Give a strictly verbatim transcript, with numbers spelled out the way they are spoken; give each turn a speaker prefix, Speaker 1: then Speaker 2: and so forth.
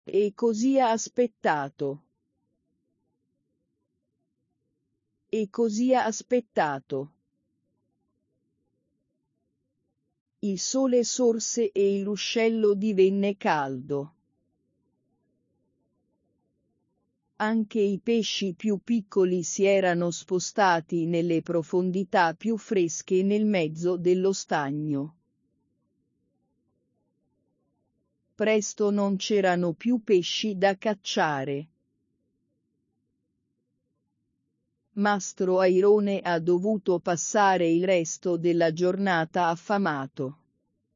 Speaker 1: E così ha aspettato. E così ha aspettato. Il sole sorse e il ruscello divenne caldo. Anche i pesci più piccoli si erano spostati nelle profondità più fresche nel mezzo dello stagno. Presto non c'erano più pesci da cacciare. Mastro Airone ha dovuto passare il resto della giornata affamato.